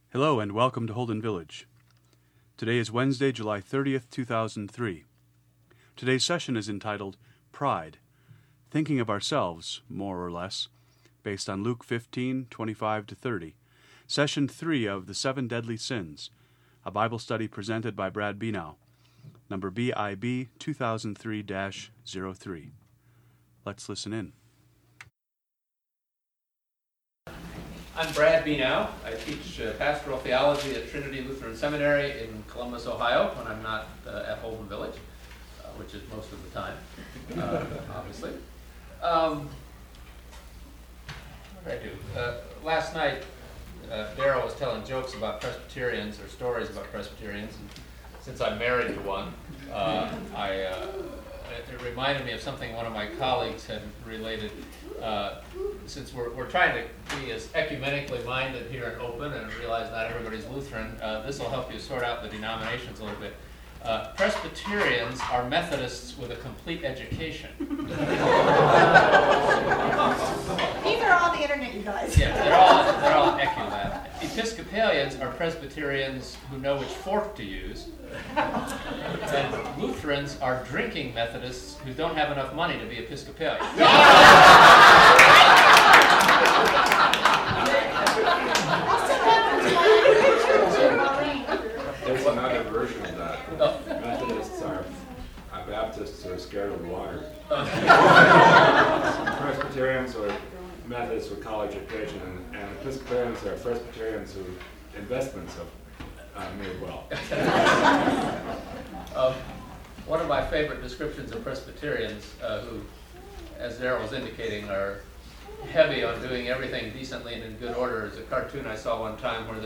Hello and welcome to Holden Village. Today is Wednesday, July 30th, 2003. Today's session is entitled Pride, Thinking of Ourselves, More or Less, based on Luke 15:25-30, Session 3 of The Seven Deadly Sins, a Bible study presented by Brad Benow, number BIB 2003-03. Let's listen in. I'm Brad Benow. I teach pastoral theology at Trinity Lutheran Seminary in Columbus, Ohio, when I'm not at Holden Village, which is most of the time, obviously. What did I do? Last night, Darrell was telling jokes about Presbyterians, or stories about Presbyterians, and since I'm married to one, it reminded me of something one of my colleagues had related. Since we're trying to be as ecumenically minded here and open and realize not everybody's Lutheran, this will help you sort out the denominations a little bit. Presbyterians are Methodists with a complete education. These are all on the internet, you guys. Yeah, they're all on Eculab. Episcopalians are Presbyterians who know which fork to use. And Lutherans are drinking Methodists who don't have enough money to be Episcopalian. There's another version of that. Methodists are Baptists who are scared of water. Presbyterians are Methodists with college education, and Episcopalians are Presbyterians whose investments have made well. One of my favorite descriptions of Presbyterians, who, as Darrell was indicating, are heavy on doing everything decently and in good order, is a cartoon I saw one time where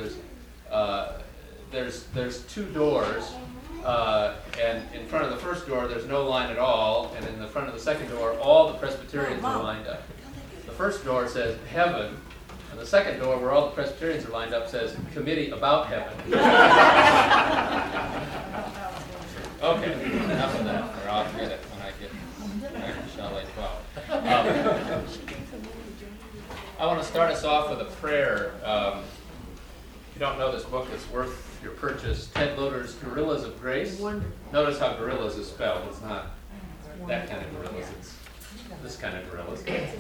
there's two doors, and in front of the first door there's no line at all, and in the front of the second door all the Presbyterians are lined up. The first door says heaven, and the second door, where all the Presbyterians are lined up, says committee about heaven. Okay, enough of that, or I'll get it when I get back to Chalet 12. I want to start us off with a prayer. If you don't know this book, it's worth your purchase. Ted Loder's Guerrillas of Grace. Notice how gorillas is spelled. It's not that kind of gorillas, it's this kind of gorillas.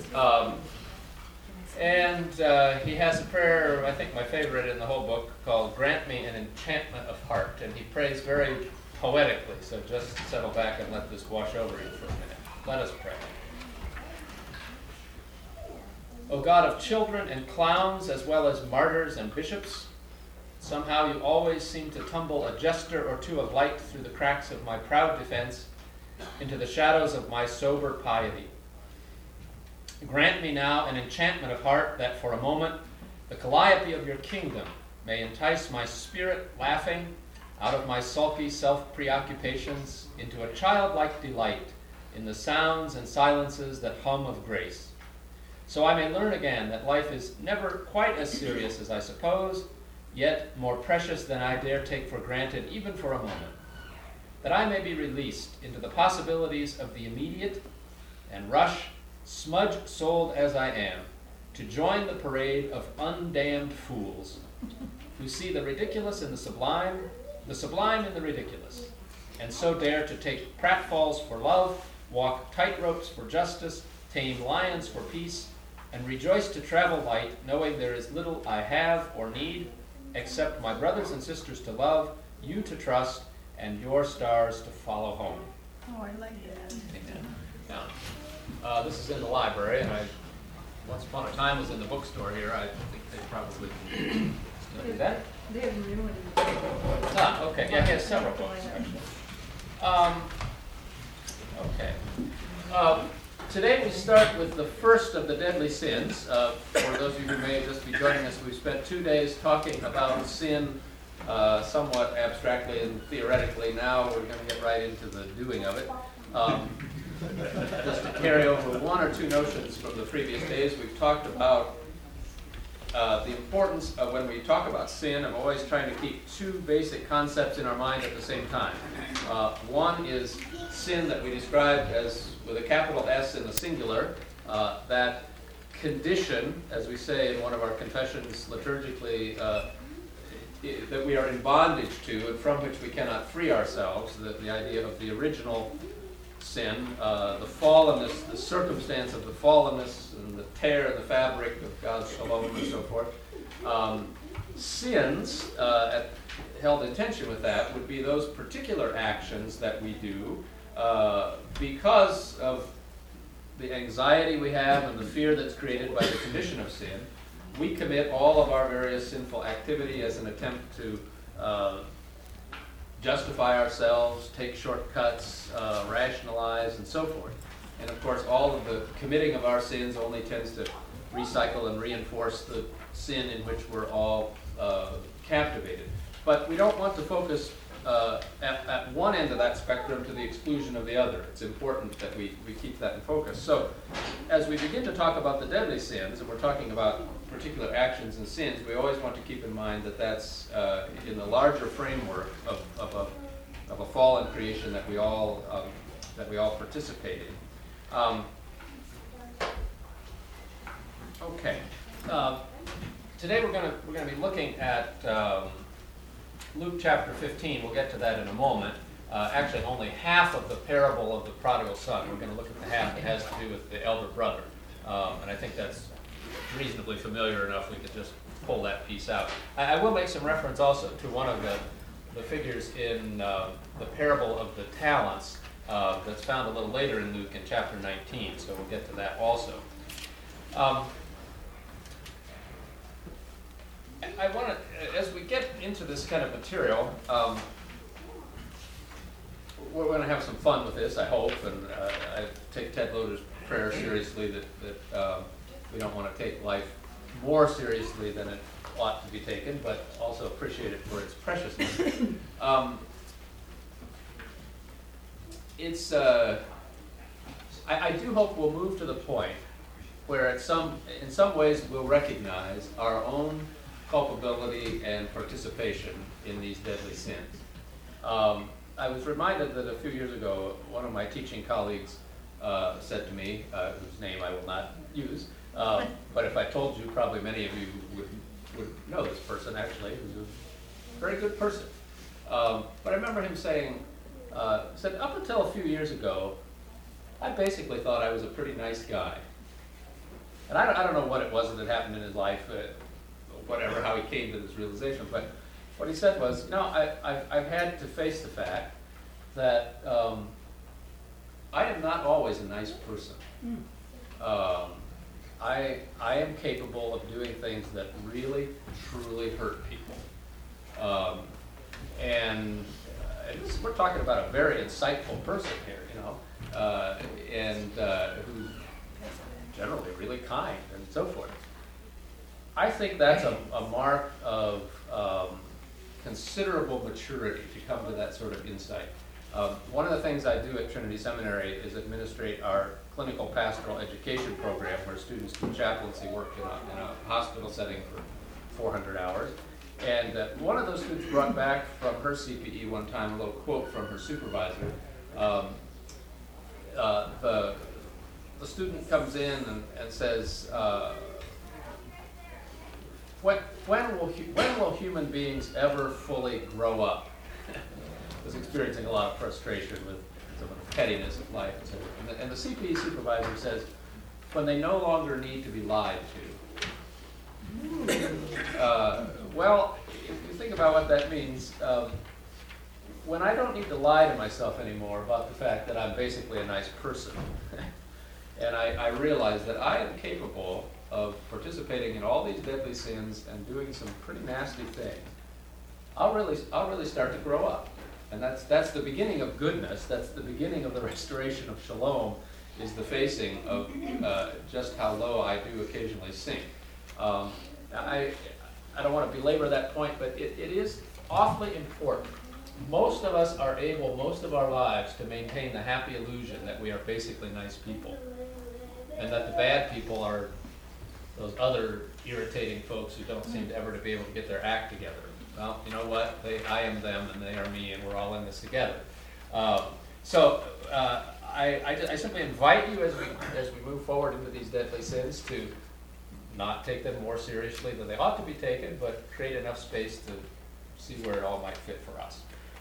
And he has a prayer, I think my favorite in the whole book, called Grant Me an Enchantment of Heart. And he prays very poetically, so just settle back and let this wash over you for a minute. Let us pray. O God of children and clowns, as well as martyrs and bishops, somehow you always seem to tumble a jester or two of light through the cracks of my proud defense into the shadows of my sober piety. Grant me now an enchantment of heart that for a moment the calliope of your kingdom may entice my spirit laughing out of my sulky self-preoccupations into a childlike delight in the sounds and silences that hum of grace. So I may learn again that life is never quite as serious as I suppose, yet more precious than I dare take for granted even for a moment. That I may be released into the possibilities of the immediate and rush, smudge-souled as I am, to join the parade of undamned fools who see the ridiculous in the sublime in the ridiculous, and so dare to take pratfalls for love, walk tightropes for justice, tame lions for peace, and rejoice to travel light, knowing there is little I have or need, except my brothers and sisters to love, you to trust, and your stars to follow home. Oh, I like that. Amen. Now, this is in the library, and I once upon a time was in the bookstore here. I think they probably still do that. They have new ones. Okay. Yeah, he has several books, actually. Okay. Today we start with the first of the deadly sins. For those of you who may just be joining us, we've spent 2 days talking about sin somewhat abstractly and theoretically. Now we're going to get right into the doing of it. Just to carry over one or two notions from the previous days, we've talked about the importance of when we talk about sin. I'm always trying to keep two basic concepts in our mind at the same time. One is sin that we described as with a capital S in the singular, that condition, as we say in one of our confessions liturgically, that we are in bondage to and from which we cannot free ourselves, the idea of the original sin, the fallenness, the circumstance of the fallenness and the tear in the fabric of God's shalom and so forth. Sins, held in tension with that, would be those particular actions that we do because of the anxiety we have and the fear that's created by the condition of sin. We commit all of our various sinful activity as an attempt to justify ourselves, take shortcuts, rationalize, and so forth. And of course, all of the committing of our sins only tends to recycle and reinforce the sin in which we're all captivated. But we don't want to focus at one end of that spectrum to the exclusion of the other. It's important that we keep that in focus. So as we begin to talk about the deadly sins, and we're talking about particular actions and sins, we always want to keep in mind that that's in the larger framework of a fallen creation that we all participate in. Okay. Today we're going to be looking at Luke chapter 15. We'll get to that in a moment. Actually, only half of the parable of the prodigal son. We're going to look at the half that has to do with the elder brother. And I think that's reasonably familiar enough we could just pull that piece out. I will make some reference also to one of the figures in the parable of the talents that's found a little later in Luke in chapter 19. So we'll get to that also. I want to, as we get into this kind of material, we're going to have some fun with this, I hope, and I take Ted Loder's prayer seriously that we don't want to take life more seriously than it ought to be taken, but also appreciate it for its preciousness. I do hope we'll move to the point where in some ways we'll recognize our own culpability and participation in these deadly sins. I was reminded that a few years ago, one of my teaching colleagues said to me, whose name I will not use, but if I told you, probably many of you would know this person actually, who's a very good person. But I remember him saying, said, up until a few years ago, I basically thought I was a pretty nice guy. And I don't know what it was that happened in his life, whatever, how he came to this realization, but what he said was, I've had to face the fact that I am not always a nice person. I am capable of doing things that really, truly hurt people. And we're talking about a very insightful person here, and who's generally really kind and so forth. I think that's a mark of considerable maturity to come to that sort of insight. One of the things I do at Trinity Seminary is administrate our clinical pastoral education program, where students do chaplaincy work in a hospital setting for 400 hours. And one of those students brought back from her CPE one time a little quote from her supervisor. The student comes in and says, when will human beings ever fully grow up? Was experiencing a lot of frustration with some of the pettiness of life and so forth. And the CPE supervisor says, when they no longer need to be lied to. Well, if you think about what that means, when I don't need to lie to myself anymore about the fact that I'm basically a nice person, and I realize that I am capable of participating in all these deadly sins and doing some pretty nasty things, I'll really start to grow up. And that's the beginning of goodness. That's the beginning of the restoration of shalom, is the facing of just how low I do occasionally sink. I don't want to belabor that point, but it is awfully important. Most of us are able, most of our lives, to maintain the happy illusion that we are basically nice people, and that the bad people are those other irritating folks who don't seem to ever to be able to get their act together. Well, you know what? I am them, and they are me, and we're all in this together. So I simply invite you as we move forward into these deadly sins to not take them more seriously than they ought to be taken, but create enough space see where it all might fit for us.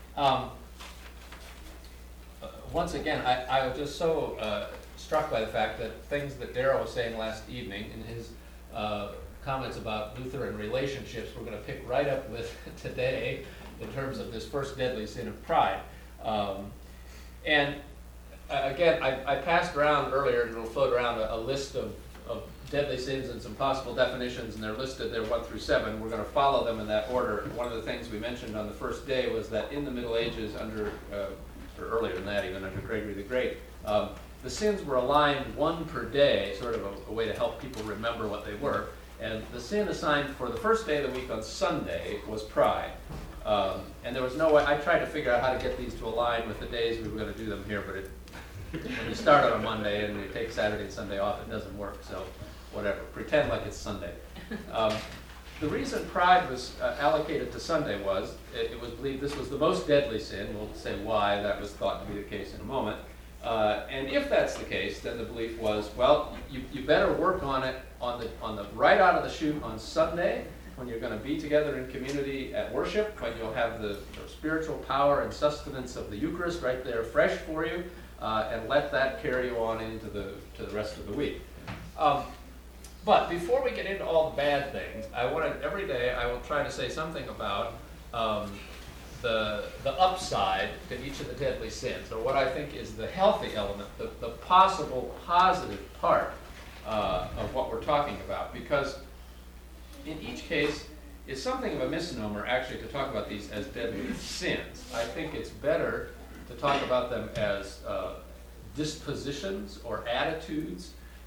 Once again, I was just so struck by the fact that things that Darrell was saying last evening in his comments about Lutheran relationships, we're going to pick right up with today in terms of this first deadly sin of pride. And again, I passed around earlier, and it'll float around a list of deadly sins and some possible definitions, and they're listed there 1 through 7. We're going to follow them in that order. One of the things we mentioned on the first day was that in the Middle Ages, or earlier than that even, under Gregory the Great, the sins were aligned 1 per day, sort of a way to help people remember what they were. And the sin assigned for the first day of the week on Sunday was pride. And there was no way, I tried to figure out how to get these to align with the days we were going to do them here, but when you start on a Monday and you take Saturday and Sunday off, it doesn't work, so whatever. Pretend like it's Sunday. The reason pride was allocated to Sunday was, it was believed this was the most deadly sin. We'll say why that was thought to be the case in a moment. And if that's the case, then the belief was, well, you better work on it on the right out of the chute on Sunday, when you're going to be together in community at worship, when you'll have the spiritual power and sustenance of the Eucharist right there fresh for you, and let that carry you on into the rest of the week. But before we get into all the bad things, every day I will try to say something about the upside to each of the deadly sins, or what I think is the healthy element, the possible positive part of what we're talking about. Because in each case, it's something of a misnomer actually to talk about these as deadly sins. I think it's better to talk about them as dispositions or attitudes,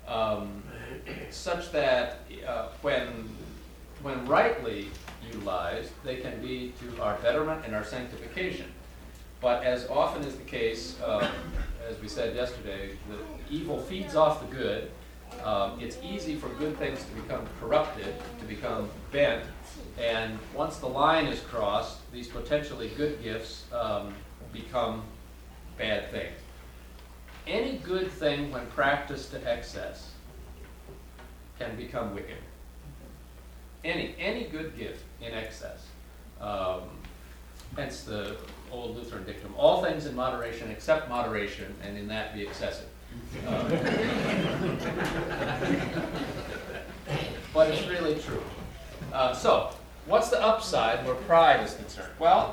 such that when rightly utilized, they can be to our betterment and our sanctification. But as often is the case, as we said yesterday, the evil feeds off the good. It's easy for good things to become corrupted, to become bent, and once the line is crossed, these potentially good gifts become bad things. Any good thing, when practiced to excess, can become wicked. Any good gift in excess. Hence the old Lutheran dictum, all things in moderation except moderation, and in that be excessive. But it's really true. So, what's the upside where pride is concerned? Well,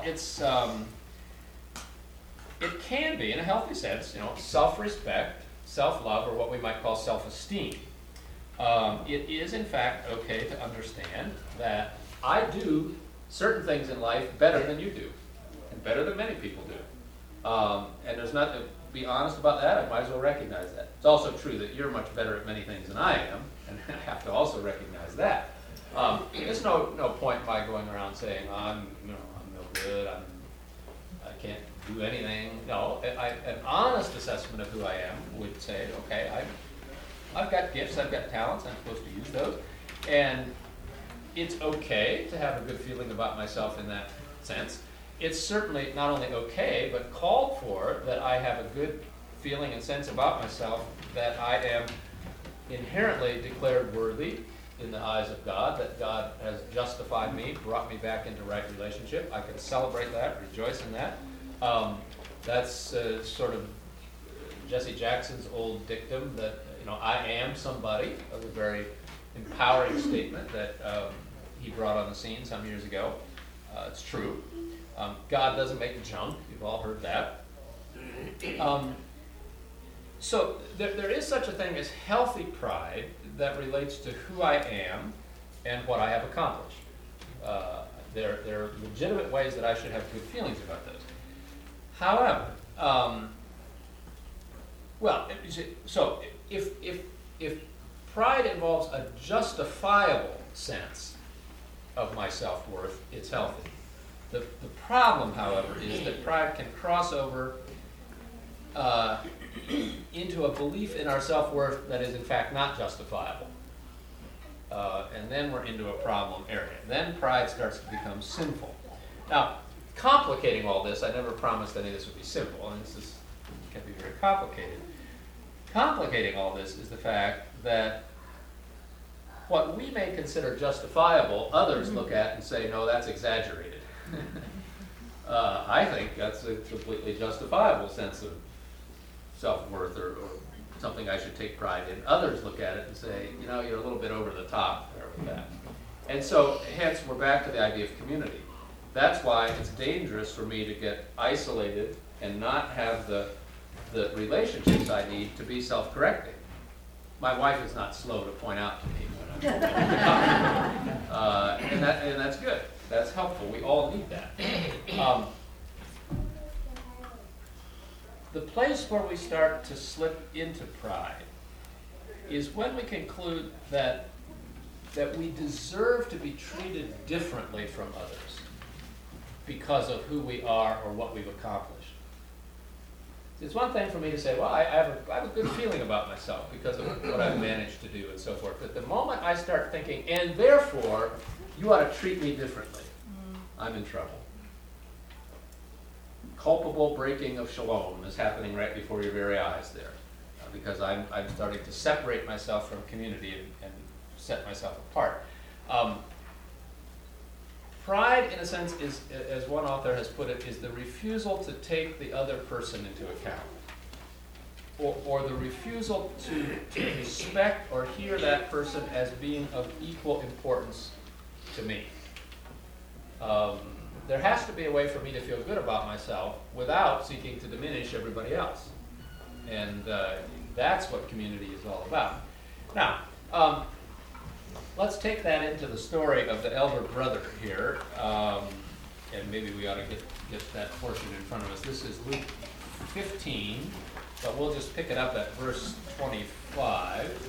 it can be, in a healthy sense, self-respect, self-love, or what we might call self-esteem. It is, in fact, okay to understand that I do certain things in life better than you do, and better than many people do. And there's not to be honest about that. I might as well recognize that. It's also true that you're much better at many things than I am, and I have to also recognize that. There's no point in my going around saying I'm no good. I can't do anything. No, an honest assessment of who I am would say, okay, I've got gifts, I've got talents, I'm supposed to use those, and it's okay to have a good feeling about myself in that sense. It's certainly not only okay, but called for that I have a good feeling and sense about myself, that I am inherently declared worthy in the eyes of God, that God has justified me, brought me back into right relationship. I can celebrate that, rejoice in that. That's sort of Jesse Jackson's old dictum that, I am somebody, a very empowering statement that he brought on the scene some years ago. It's true. God doesn't make junk. You've all heard that. So there is such a thing as healthy pride that relates to who I am and what I have accomplished. There are legitimate ways that I should have good feelings about those. However, if pride involves a justifiable sense of my self-worth, it's healthy. The problem, however, is that pride can cross over into a belief in our self-worth that is in fact not justifiable. And then we're into a problem area. Then pride starts to become sinful. Now, complicating all this, I never promised any of this would be simple, and this can be very complicated. Complicating all this is the fact that what we may consider justifiable, others look at and say, no, that's exaggerated. I think that's a completely justifiable sense of self-worth or something I should take pride in. Others look at it and say, you know, you're a little bit over the top there with that. And so, hence, we're back to the idea of community. That's why it's dangerous for me to get isolated and not have the relationships I need to be self-correcting. My wife is not slow to point out to me when I'm and that's good. That's helpful. We all need that. The place where we start to slip into pride is when we conclude that we deserve to be treated differently from others because of who we are or what we've accomplished. It's one thing for me to say, well, I have a good feeling about myself because of what I've managed to do and so forth. But the moment I start thinking, and therefore, you ought to treat me differently, I'm in trouble. Culpable breaking of shalom is happening right before your very eyes there, because I'm starting to separate myself from community and set myself apart. Pride, in a sense, is, as one author has put it, is the refusal to take the other person into account, or the refusal to respect or hear that person as being of equal importance to me. There has to be a way for me to feel good about myself without seeking to diminish everybody else. And that's what community is all about. Now, let's take that into the story of the elder brother here. And maybe we ought to get that portion in front of us. This is Luke 15, but we'll just pick it up at verse 25.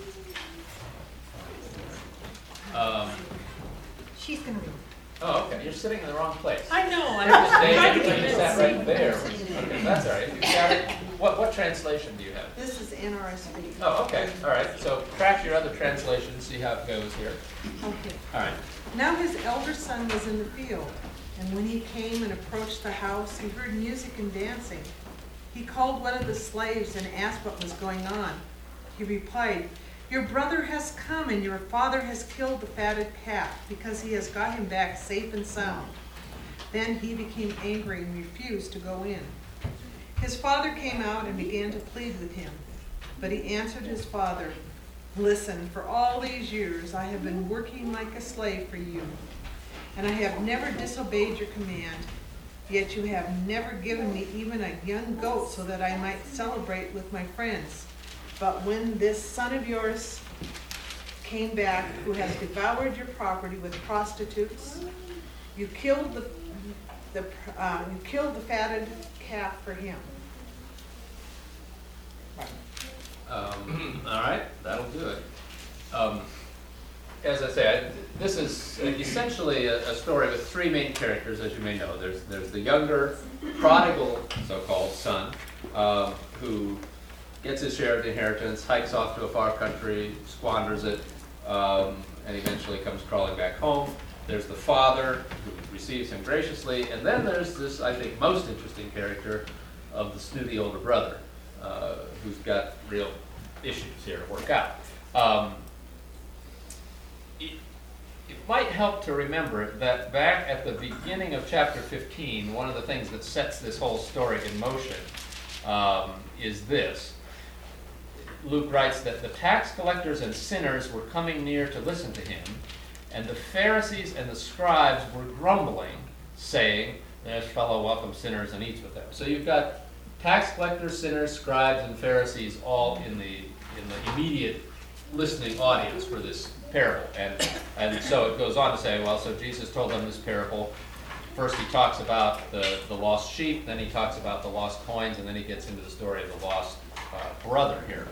She's going to read. Oh, okay. You're sitting in the wrong place. I know. I'm just saying, you sat right there. Okay, that's all right. You got it. What translation do you have? This is NRSV. Oh, okay. All right. So track your other translation, see how it goes here. Okay. All right. Now his elder son was in the field, and when he came and approached the house, he heard music and dancing. He called one of the slaves and asked what was going on. He replied, "Your brother has come, and your father has killed the fatted calf, because he has got him back safe and sound." Then he became angry and refused to go in. His father came out and began to plead with him. But he answered his father, "Listen, for all these years I have been working like a slave for you, and I have never disobeyed your command. Yet you have never given me even a young goat so that I might celebrate with my friends. But when this son of yours came back, who has devoured your property with prostitutes, you killed the fatted calf for him." All right. That'll do it. As I say, this is essentially a story with three main characters, as you may know. There's the younger, prodigal, so-called son, who gets his share of the inheritance, hikes off to a far country, squanders it, and eventually comes crawling back home. There's the father, who receives him graciously, and then there's this, I think, most interesting character of the snooty older brother, who's got real issues here to work out. It might help to remember that back at the beginning of chapter 15, one of the things that sets this whole story in motion is this. Luke writes that the tax collectors and sinners were coming near to listen to him, and the Pharisees and the scribes were grumbling, saying, "This fellow welcomes sinners and eats with them." So you've got tax collectors, sinners, scribes, and Pharisees all in the immediate listening audience for this parable. And so it goes on to say, well, so Jesus told them this parable. First he talks about the lost sheep, then he talks about the lost coins, and then he gets into the story of the lost brother here.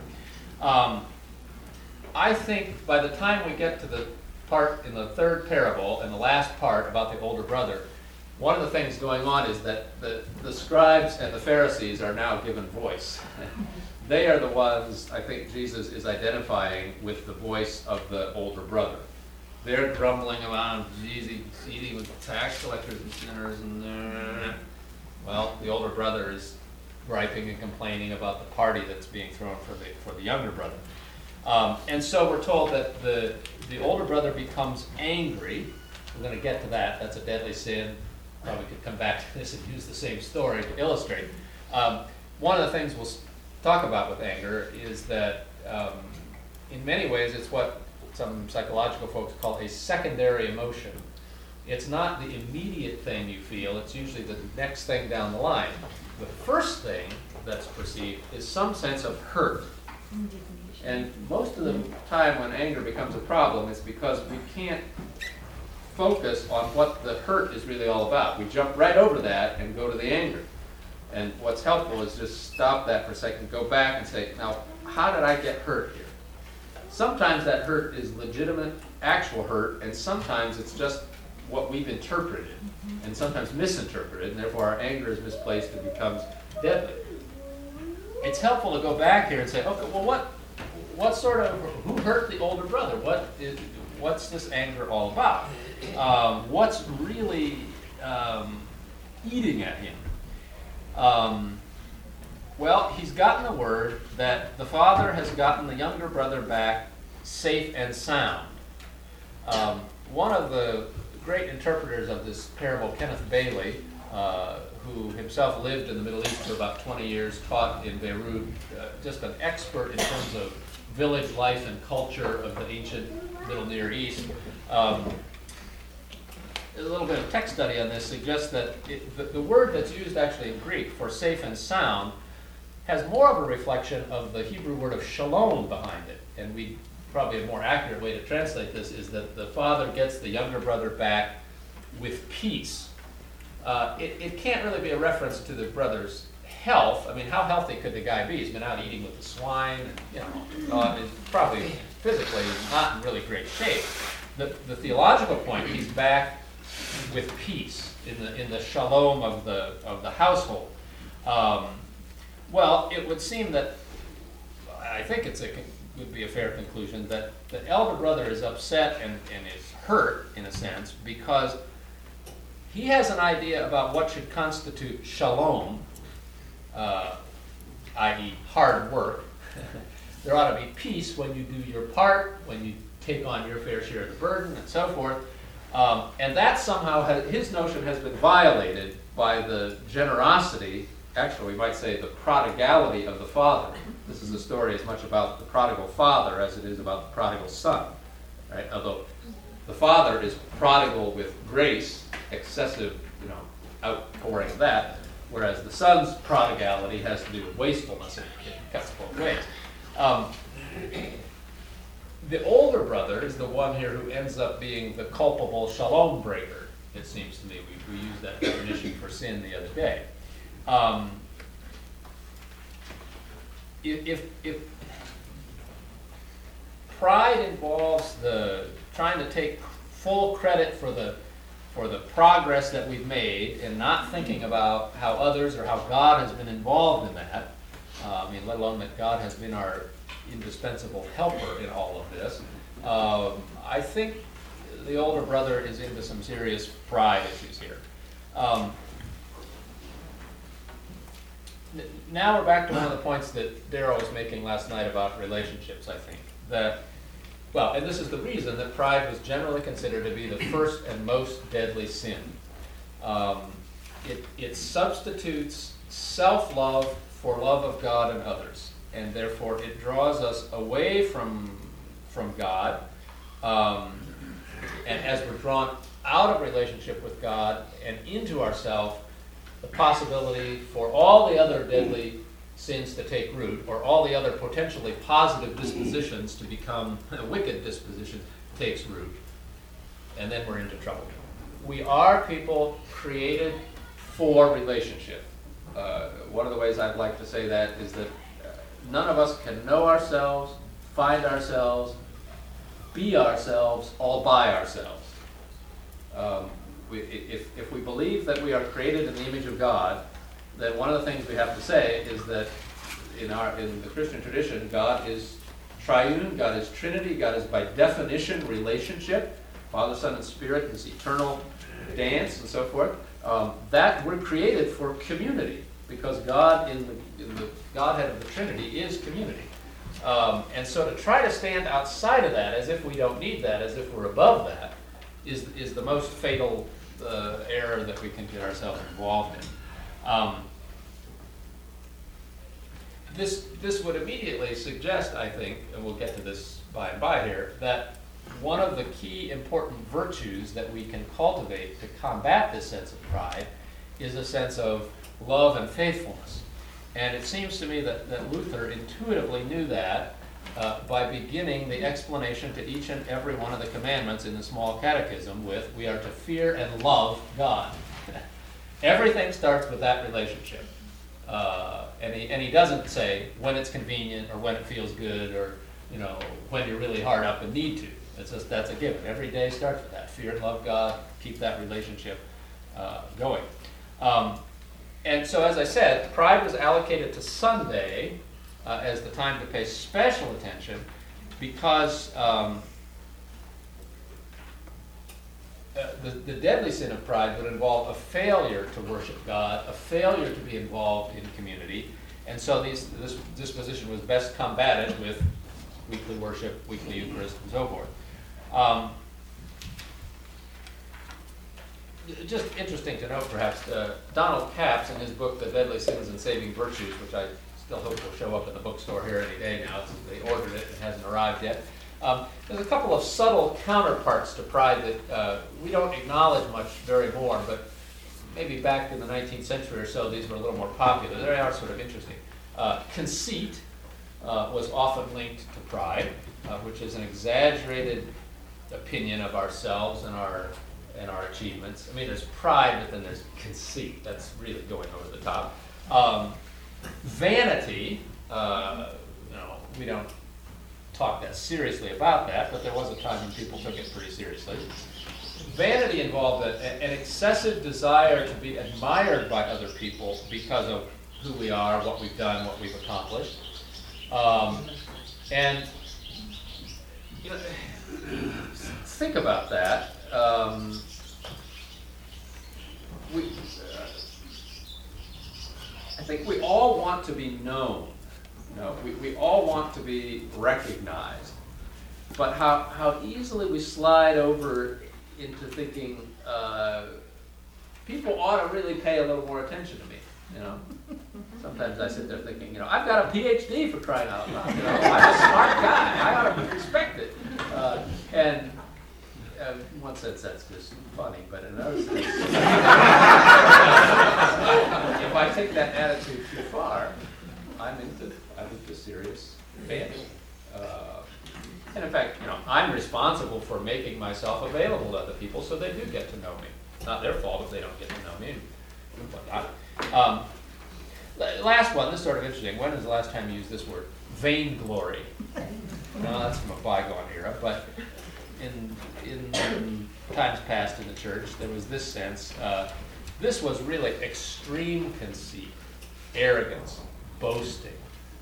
I think by the time we get to the part in the third parable and the last part about the older brother, one of the things going on is that the scribes and the Pharisees are now given voice. They are the ones, I think, Jesus is identifying with the voice of the older brother. They're grumbling around, Jesus eating with tax collectors and sinners, and well, the older brother is griping and complaining about the party that's being thrown for the younger brother. And so we're told that the older brother becomes angry. We're going to get to that. That's a deadly sin. probably could come back to this and use the same story to illustrate. One of the things we'll talk about with anger is that in many ways it's what some psychological folks call a secondary emotion. It's not the immediate thing you feel, it's usually the next thing down the line. The first thing that's perceived is some sense of hurt. And most of the time when anger becomes a problem, it's because we can't focus on what the hurt is really all about. We jump right over that and go to the anger. And what's helpful is just stop that for a second, go back and say, now, how did I get hurt here? Sometimes that hurt is legitimate, actual hurt, and sometimes it's just what we've interpreted, and sometimes misinterpreted, and therefore our anger is misplaced and becomes deadly. It's helpful to go back here and say, okay, well, what sort of, who hurt the older brother? What's this anger all about? What's really eating at him? Well, he's gotten the word that the father has gotten the younger brother back safe and sound. One of the great interpreters of this parable, Kenneth Bailey, who himself lived in the Middle East for about 20 years, taught in Beirut, just an expert in terms of village life and culture of the ancient Middle Near East. A little bit of text study on this suggests that the word that's used actually in Greek for safe and sound has more of a reflection of the Hebrew word of shalom behind it. And probably a more accurate way to translate this is that the father gets the younger brother back with peace. It can't really be a reference to the brother's health. I mean, how healthy could the guy be? He's been out eating with the swine, and he's probably physically not in really great shape. The theological point, he's back with peace in the shalom of the household. Well, it would seem that I think would be a fair conclusion that the elder brother is upset and is hurt in a sense because he has an idea about what should constitute shalom, i.e. hard work. There ought to be peace when you do your part, when you take on your fair share of the burden, and so forth. And that somehow, his notion has been violated by the generosity, actually we might say the prodigality of the father. This is a story as much about the prodigal father as it is about the prodigal son. Right? Although the father is prodigal with grace, excessive outpouring of that, whereas the son's prodigality has to do with wastefulness. It cuts both ways. The older brother is the one here who ends up being the culpable shalom breaker, it seems to me. We used that definition for sin the other day. If pride involves trying to take full credit for the progress that we've made and not thinking about how others or how God has been involved in that, let alone that God has been our indispensable helper in all of this, I think the older brother is into some serious pride issues here. Now we're back to one of the points that Darrow was making last night about relationships, I think. And this is the reason that pride was generally considered to be the first and most deadly sin. It substitutes self-love for love of God and others, and therefore it draws us away from God. And as we're drawn out of relationship with God and into ourselves, the possibility for all the other deadly sins to take root, or all the other potentially positive dispositions to become a wicked disposition takes root, and then we're into trouble. We are people created for relationship. One of the ways I'd like to say that is that none of us can know ourselves, find ourselves, be ourselves all by ourselves. If we believe that we are created in the image of God, then one of the things we have to say is that in the Christian tradition, God is triune, God is Trinity, God is by definition relationship, Father, Son, and Spirit, this eternal dance and so forth. That we're created for community, because God in the Godhead of the Trinity is community. And so to try to stand outside of that, as if we don't need that, as if we're above that, is the most fatal error that we can get ourselves involved in. This would immediately suggest, I think, and we'll get to this by and by here, that one of the key important virtues that we can cultivate to combat this sense of pride is a sense of love and faithfulness. And it seems to me that Luther intuitively knew that by beginning the explanation to each and every one of the commandments in the Small Catechism with, we are to fear and love God. Everything starts with that relationship. And he doesn't say when it's convenient or when it feels good or when you're really hard up and need to. It's just that's a given. Every day starts with that. Fear and love God, keep that relationship going. And so, as I said, pride was allocated to Sunday as the time to pay special attention because the deadly sin of pride would involve a failure to worship God, a failure to be involved in community, and so this disposition was best combated with weekly worship, weekly Eucharist, and so forth. Just interesting to note, perhaps, Donald Capps, in his book, The Deadly Sins and Saving Virtues, which I still hope will show up in the bookstore here any day now. They ordered it. It hasn't arrived yet. There's a couple of subtle counterparts to pride that we don't acknowledge much very more, but maybe back in the 19th century or so, these were a little more popular. They are sort of interesting. Conceit was often linked to pride, which is an exaggerated opinion of ourselves and our achievements. I mean, there's pride, but then there's conceit. That's really going over the top. Vanity, we don't talk that seriously about that, but there was a time when people took it pretty seriously. Vanity involved an excessive desire to be admired by other people because of who we are, what we've done, what we've accomplished. And think about that. I think we all want to be known. We all want to be recognized. But how easily we slide over into thinking people ought to really pay a little more attention to me. Sometimes I sit there thinking, I've got a PhD for crying out loud. I'm a smart guy. I ought to be respected. And in one sense, that's just funny, but in another sense, if I take that attitude too far, I'm into serious vanity. And in fact, I'm responsible for making myself available to other people so they do get to know me. It's not their fault if they don't get to know me and whatnot. Last one, this is sort of interesting. When is the last time you used this word? Vainglory. No, that's from a bygone era, but in times past in the church, there was this sense. This was really extreme conceit, arrogance, boasting,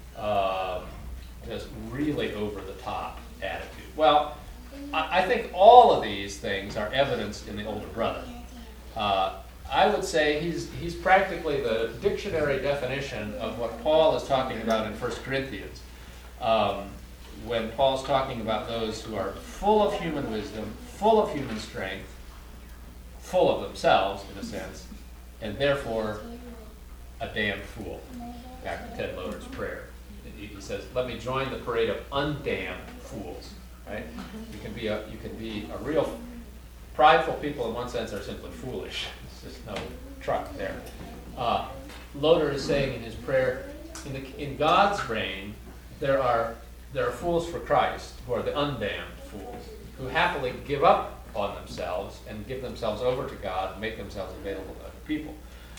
just really over the top attitude. Well, I think all of these things are evidenced in the older brother. I would say he's practically the dictionary definition of what Paul is talking about in 1 Corinthians. When Paul's talking about those who are full of human wisdom, full of human strength, full of themselves, in a sense, and therefore a damned fool. Back to Ted Loder's prayer. He says, let me join the parade of undamned fools. Right? You can be a real prideful people in one sense are simply foolish. There's just no truck there. Loder is saying in his prayer, in God's reign, there are fools for Christ, who are the undamned fools, who happily give up on themselves and give themselves over to God and make themselves available to other people.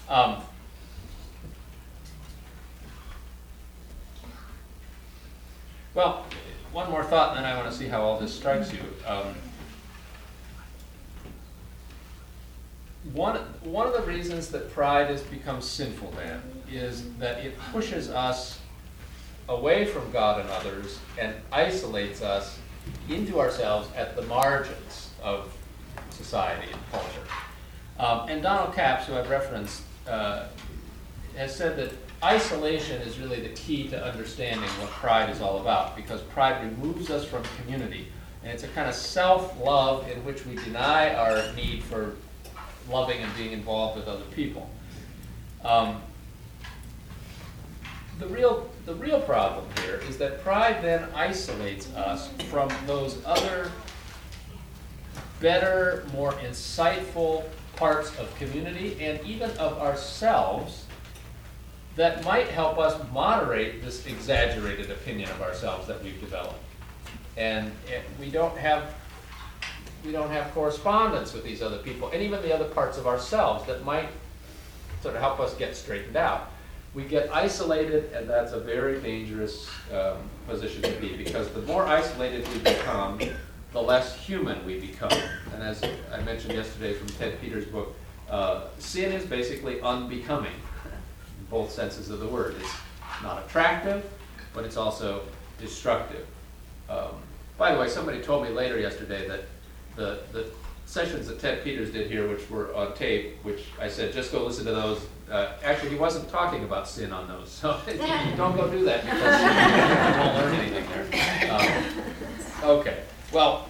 Well, one more thought, and then I want to see how all this strikes you. One of the reasons that pride has become sinful then is that it pushes us away from God and others and isolates us into ourselves at the margins of society and culture. And Donald Capps, who I've referenced, has said that isolation is really the key to understanding what pride is all about, because pride removes us from community, and it's a kind of self-love in which we deny our need for loving and being involved with other people. The real problem here is that pride then isolates us from those other better, more insightful parts of community and even of ourselves that might help us moderate this exaggerated opinion of ourselves that we've developed. And we don't have correspondence with these other people and even the other parts of ourselves that might sort of help us get straightened out. We get isolated, and that's a very dangerous position to be, because the more isolated we become, the less human we become. And as I mentioned yesterday from Ted Peters' book, sin is basically unbecoming, in both senses of the word. It's not attractive, but it's also destructive. By the way, somebody told me later yesterday that the sessions that Ted Peters did here, which were on tape, which I said, just go listen to those. Actually, he wasn't talking about sin on those, so don't go do that because you won't learn anything there. Okay, well,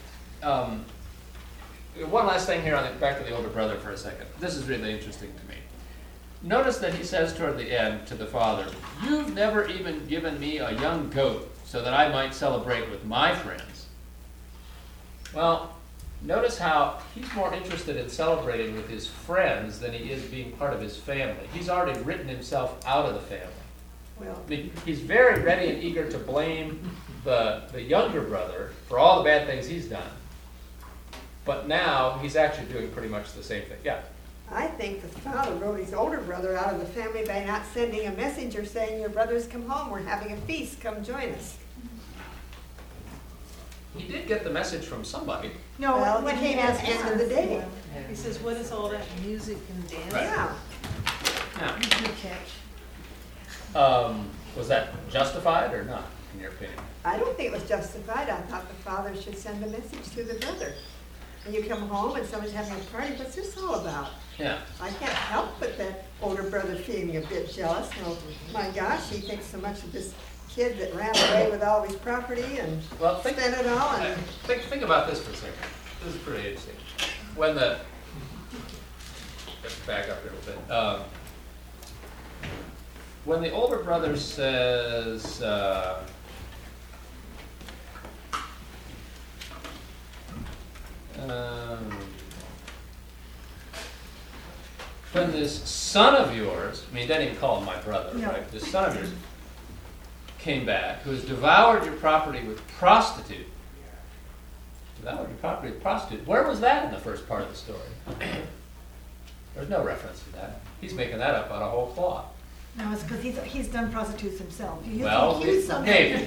one last thing here, back to the older brother for a second. This is really interesting to me. Notice that he says toward the end to the father, "You've never even given me a young goat so that I might celebrate with my friends." Well, notice how he's more interested in celebrating with his friends than he is being part of his family. He's already written himself out of the family. Well, I mean, he's very ready and eager to blame the younger brother for all the bad things he's done. But now he's actually doing pretty much the same thing. Yeah. I think the father wrote his older brother out of the family by not sending a messenger saying, "Your brother's come home, we're having a feast, come join us." He did get the message from somebody. no, Well, when he he came at asked the end of the day. He says, what is all that music and dancing? Right. Yeah, Now, Good catch. was that justified or not, in your opinion? I don't think it was justified. I thought the father should send a message to the brother. When you come home and someone's having a party, what's this all about? Yeah. I can't help but that older brother feeling a bit jealous. Oh, my gosh, he thinks so much of this kid that ran away with all his property and Well, think spent it all. And think about this for a second. This is pretty interesting. When let's back up here a little bit. When the older brother says, when this son of yours, I mean, he didn't even call him my brother, No. right? This son of yours came back, who has devoured your property with prostitute. Devoured your property with prostitute. Where was that in the first part of the story? There's no reference to that. He's making that up out of whole cloth. No, it's because he's done prostitutes himself. You Well, accuse somebody. Dave,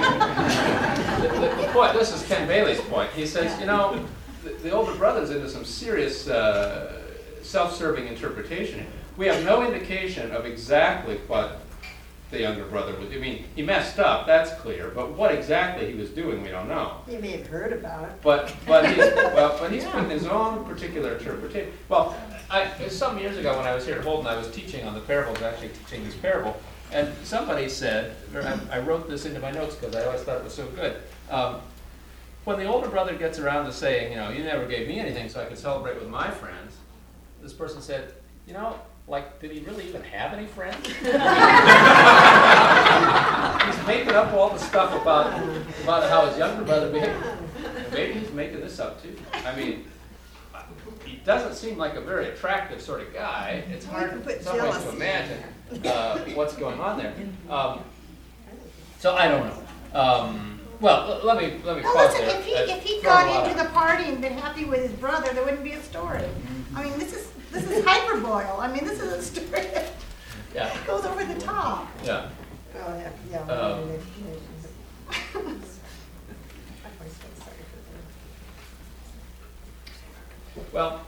the point, this is Ken Bailey's point. He says, you know, the older brother's into some serious self-serving interpretation. We have no indication of exactly what the younger brother was. I mean, he messed up, that's clear, but what exactly he was doing, we don't know. he may have heard about it. But he's putting his own particular interpretation. Well, some years ago when I was here at Holden, I was teaching on the parables, actually teaching this parable, and somebody said, or I wrote this into my notes because I always thought it was so good. When the older brother gets around to saying, you know, you never gave me anything so I could celebrate with my friends, this person said, you know, like, did he really even have any friends? He's making up all the stuff about how his younger brother behaved. Maybe he's making this up too. I mean, he doesn't seem like a very attractive sort of guy. It's hard You can put in some ways to jealousy imagine what's going on there. So I don't know. Well, let me Well, pause listen, there. if he'd Thrown a lot gone into out. the party and been happy with his brother, there wouldn't be a story. I mean, this is hyperboil. I mean, this is a story that Yeah, goes over the top. yeah. Oh, yeah. Um, I always felt sorry for them. Well,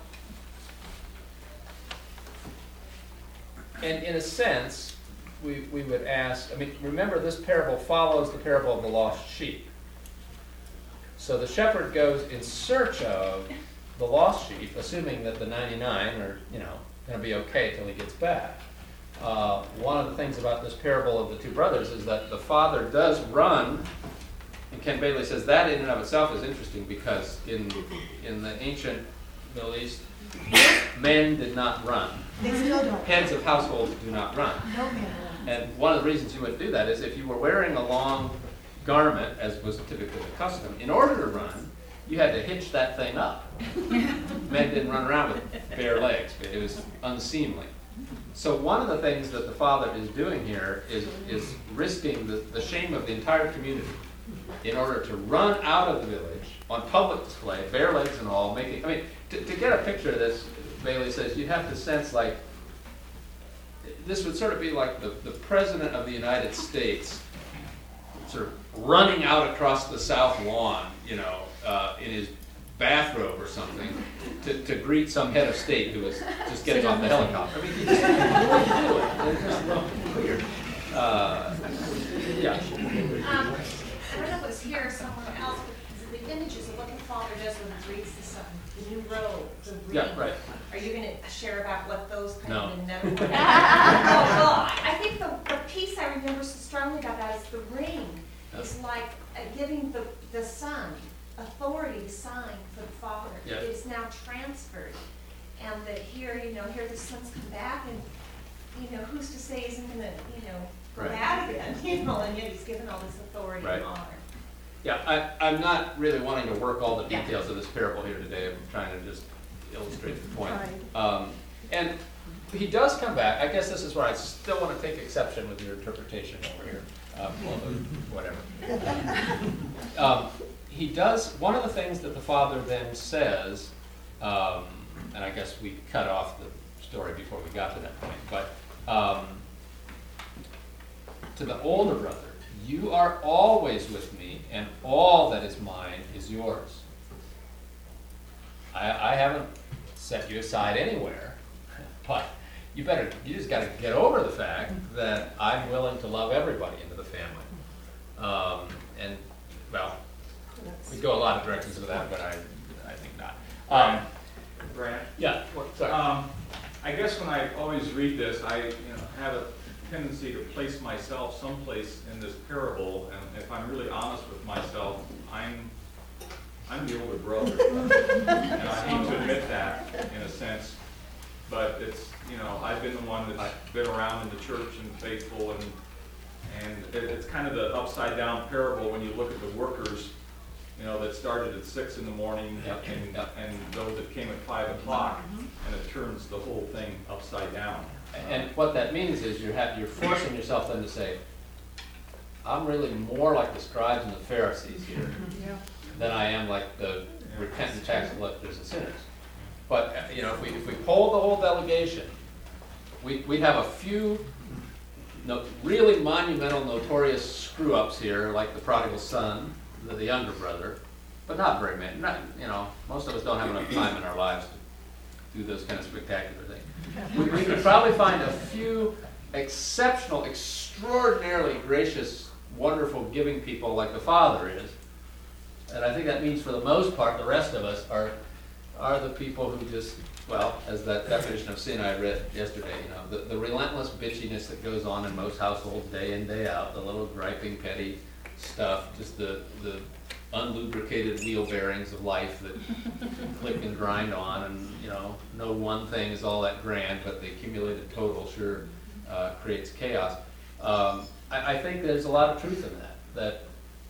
and in a sense, we would ask, I mean, remember this parable follows the parable of the lost sheep. So the shepherd goes in search of the lost sheep, assuming that the 99 are, you know, going to be okay till he gets back. One of the things about this parable of the two brothers is that the father does run, and Ken Bailey says that in and of itself is interesting because in the ancient Middle East, men did not run. They still don't. Heads of households do not run. No man. And one of the reasons you wouldn't do that is if you were wearing a long garment, as was typically the custom, in order to run, you had to hitch that thing up. Men didn't run around with bare legs. It was unseemly. So one of the things that the father is doing here is risking the shame of the entire community in order to run out of the village on public display, bare legs and all, making, I mean, to get a picture of this, Bailey says, you'd have to sense like, this would sort of be like the President of the United States sort of running out across the South Lawn, you know, in his bathrobe or something, to greet some head of state who was just getting off the helicopter. I mean, he just wouldn't do it. It just looked weird. Yeah. I don't know if it was here or somewhere else, but the images of what the father does when he greets the son, the new robe, the ring. Yeah, right. Are you going to share about what those kind No. of benevolent? Well, I think the piece I remember so strongly about that is the ring. It's like giving the son authority to sign for the father. Yeah. It is now transferred. And that here, here the son's come back and, who's to say isn't going to, go Right. bad again, and yet he's given all this authority Right. and honor. Yeah, I'm not really wanting to work all the Yeah. details of this parable here today. I'm trying to just illustrate the point. Right. And he does come back. I guess this is where I still want to take exception with your interpretation over here. Whatever. He does, one of the things that the father then says, and I guess we cut off the story before we got to that point, but to the older brother, you are always with me, and all that is mine is yours. I haven't set you aside anywhere, but you just got to get over the fact that I'm willing to love everybody into the family. And, well, we go a lot of directions with that, but I think not. Brant? Yeah, sorry. I guess when I always read this, I have a tendency to place myself someplace in this parable, and if I'm really honest with myself, I'm the older brother. And I hate to admit that, in a sense, but it's, I've been the one that's been around in the church and faithful, and it's kind of the upside down parable when you look at the workers, that started at 6 in the morning, Yep. and those that came at 5 o'clock, and it turns the whole thing upside down. And what that means is you're forcing yourself then to say, I'm really more like the scribes and the Pharisees here than I am like the repentant tax collectors and sinners. But if we polled the whole delegation, we'd have a few really monumental, notorious screw-ups here, like the prodigal son, the younger brother, but not very many. Most of us don't have enough time in our lives to do those kind of spectacular things. We could probably find a few exceptional, extraordinarily gracious, wonderful, giving people like the Father is. And I think that means for the most part, the rest of us are the people who just, well, as that definition of sin I read yesterday, the relentless bitchiness that goes on in most households day in, day out, the little griping, petty stuff, just the unlubricated wheel bearings of life that click and grind on, and no one thing is all that grand, but the accumulated total sure creates chaos. I think there's a lot of truth in that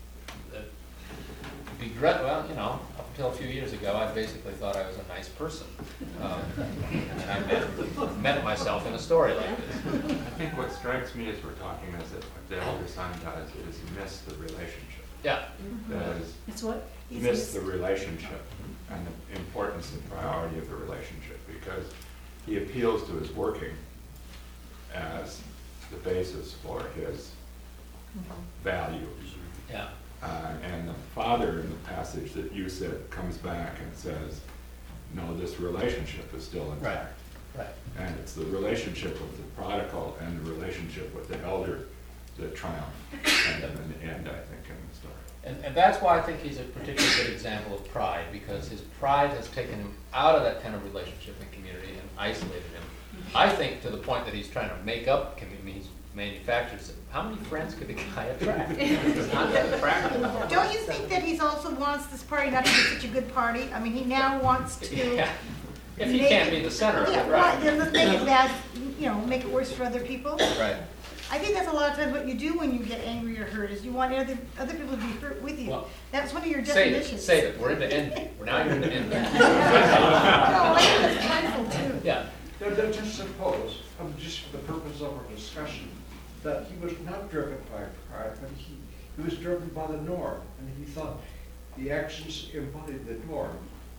up until a few years ago, I basically thought I was a nice person, and I met myself in a story like this. I think what strikes me as we're talking is that what the elder son does is miss the relationship. Yeah. That is, It's what? miss the relationship and the importance and priority of the relationship, because he appeals to his working as the basis for his values. Yeah. And the father in the passage that you said comes back and says, no, this relationship is still intact. Right. And it's the relationship with the prodigal and the relationship with the elder that triumph and in the end, I think, in the story. And that's why I think he's a particularly good example of pride, because his pride has taken him out of that kind of relationship and community and isolated him. I think to the point that he's trying to make up community. He's manufacturers. How many friends could a guy attract? It's not that practical. Don't you think that he's also wants this party not to be such a good party? I mean, he now wants to. Yeah. If he can't be the center of Yeah, it, right? then let's make it bad, make it worse for other people. Right. I think that's a lot of times what you do when you get angry or hurt, is you want other people to be hurt with you. Well, That's one of your Save definitions. it, save it. We're into envy. Now you're into envy. No, I think that's wonderful too. Yeah. Now, just suppose, just for the purpose of our discussion, that he was not driven by pride, but he was driven by the norm, and he thought the actions embodied the norm.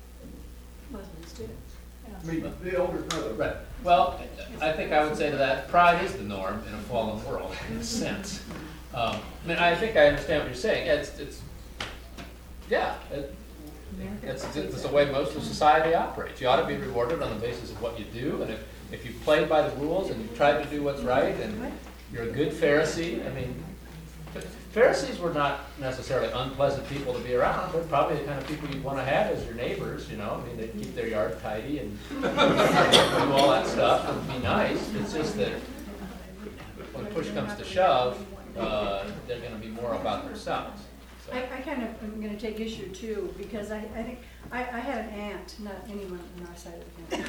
I mean, the older brother. Right. Well, I think I would say to that, pride is the norm in a fallen world, in a sense. I mean, I think I understand what you're saying. It's the way most of society operates. You ought to be rewarded on the basis of what you do, and if you play by the rules and you try to do what's right, and you're a good Pharisee. I mean, Pharisees were not necessarily unpleasant people to be around. They're probably the kind of people you'd want to have as your neighbors, I mean, they keep their yard tidy and do all that stuff and be nice. It's just that when push comes to shove, they're going to be more about themselves. So. I kind of am going to take issue too, because I think I had an aunt, not anyone on our side of the